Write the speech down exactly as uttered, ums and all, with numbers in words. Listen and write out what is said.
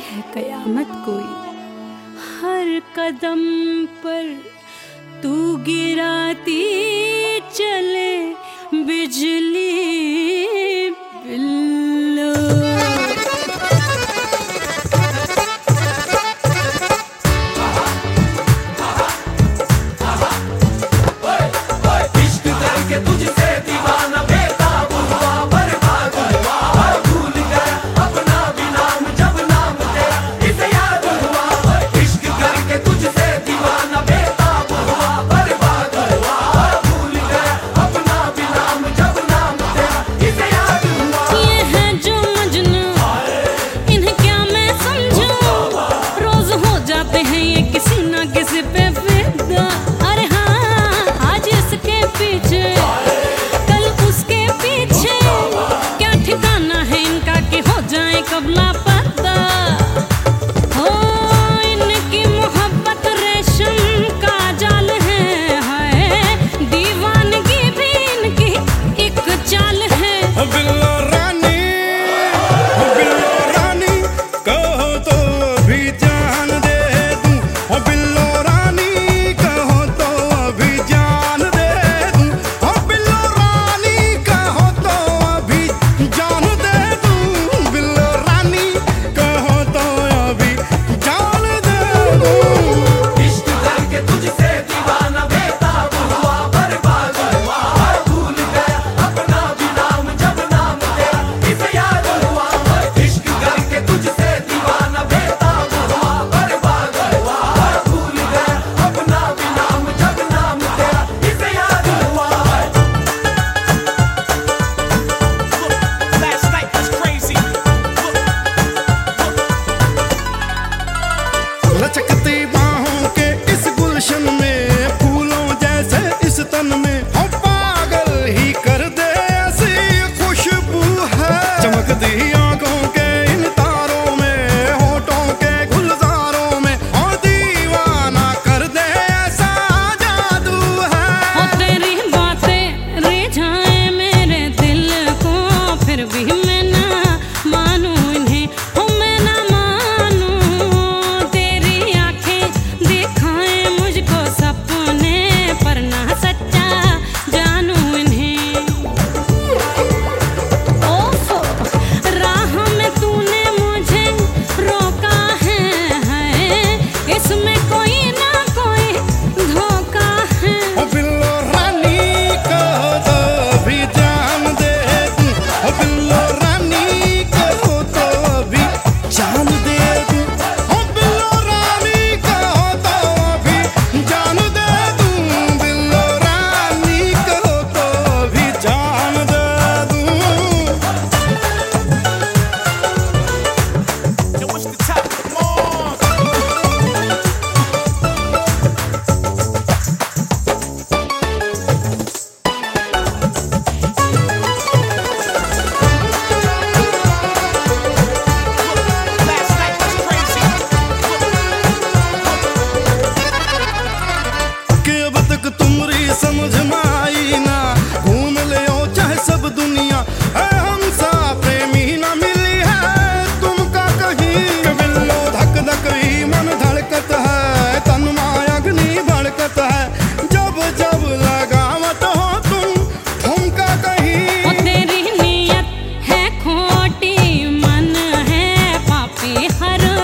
है कयामत कोई। हर कदम पर तू गिराती चले बिजली बिल्लो। इश्क करके तुझसे दीवाना बेताब हुआ, बर्बाद हुआ, भूल गया अपना भी नाम जब नाम तेरा इसे याद हुआ। इश्क करके तुझसे दीवाना बेताब हुआ, बर्बाद हुआ, भूल गया अपना भी नाम जब नाम तेरा इसे याद हुआ। ये है जो मजनू, इन्हें क्या मैं समझूं, रोज हो जाते हैं ये किसी ना किसी पे फिदा। अरे हाँ, आज इसके पीछे कल उसके पीछे, क्या ठिकाना है इनका कि हो जाए कब लापता। हो इनकी मोहब्बत रेशम का जाल है, हाय दीवानगी भी इनकी एक चाल है। बिल्लो रानी, बिल्लो रानी कहो तो अभी जान दे दूं। ओ बिल्लो रानी कहो तो अभी जान दे दूं। ओ बिल्लो रानी कहो तो अभी जान दे दूं। बिल्लो रानी कहो तो अभी जान दे दूं। इश्क करके तुझसे दीवाना बेताब हुआ, बर्बाद हुआ, भूल गया अपना भी नाम जब नाम तेरा इसे याद हुआ। इश्क करके तुझसे दीवाना बेताब हुआ, बर्बाद हुआ, भूल गया अपना भी नाम जब नाम तेरा इसे याद हुआ। Last night was crazy. लचकती बाहों के इस गुलशन में, फूलों जैसे इस तन में, हम पागल ही कर दे ऐसी खुशबू है। चमकती आंखों के इन तारों में, होठों के गुलजारों में, और दीवाना कर दे ऐसा जादू है। ओ तेरी बातें रिझाए मेरे दिल को, फिर भी मैं ना मानूं इन्हें, ओ मैं ना मानूं। तेरी आंखें दिखाए मुझको सपने, पर ना सच्चा जानूं इन्हें। ओफो राह में तूने मुझे रोका है, है इसमें कोई ना कोई धोखा है। ओ बिल्लो रानी कहो तो अभी जान दे दूं। ओ बिल्लो रानी कहो तो अभी जान दे दूं। ओ बिल्लो रानी कहो तो अभी जान दे दूं। बिल्लो रानी कहो तो अभी जान दे दूं। Yo, what's the top? Come on. Last night was crazy. कि अब तक तुमरी समझ में आई ना, घूम ले ओ चाहे सब दुनिया, है हम सा प्रेमी ना मिली है तुमका कहीं। कि बिल्लो धक धक ही मन धड़कत है, तन में अग्नि भड़कत है, जब जब लगावत हो तुम ठुमका कहीं। ओ तेरी नीयत है खोटी, मन है पापी हर